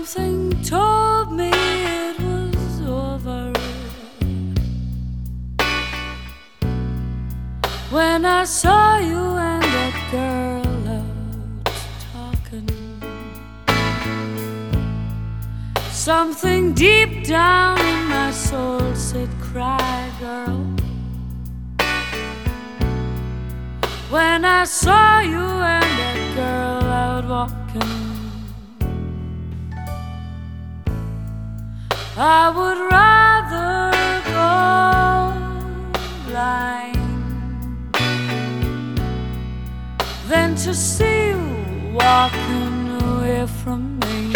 Something told me it was over when I saw you and that girl out talking. Something deep down in my soul said, cry, girl. When I saw you and that girl out walking, I would rather go blind than to see you walking away from me.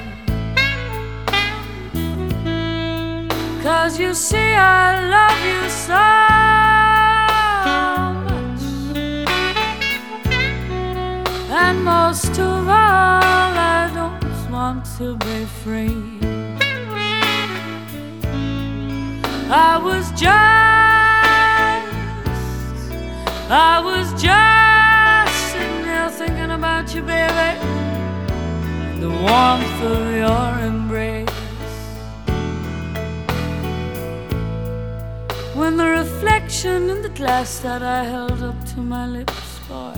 'Cause you see, I love you so much, and most of all, I don't want to be free. I was just sitting there thinking about you, baby, the warmth of your embrace. When the reflection in the glass that I held up to my lips, boy,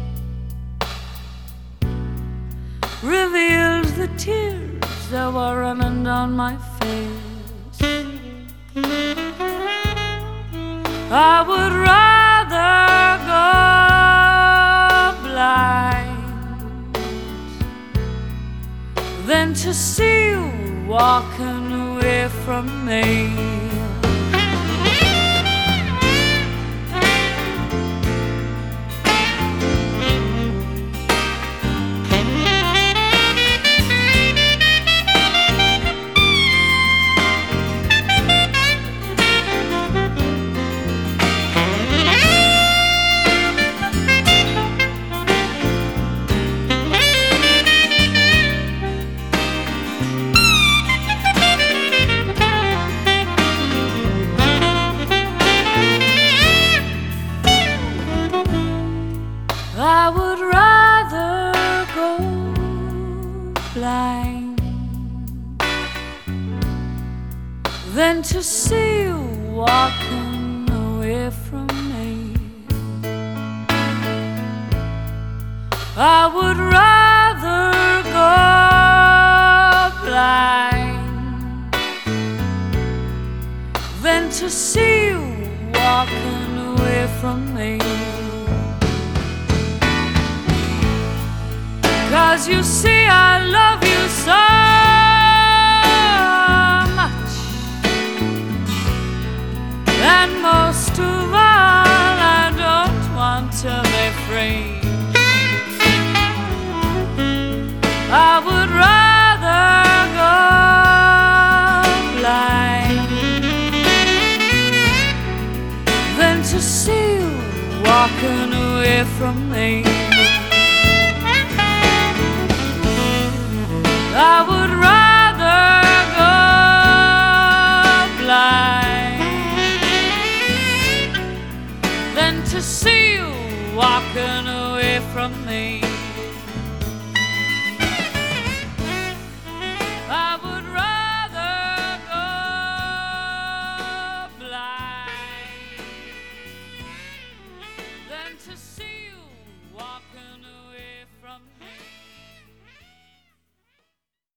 revealed the tears that were running down my face. I would rather go blind than to see you walking away from me. I would rather go blind than to see you walking away from me. I would rather go blind than to see you walking away from me. 'Cause you see, I love you so much, and most of all, I don't want to be free. I would rather go blind than to see you walking away from me. I would rather go blind than to see you walking away from me.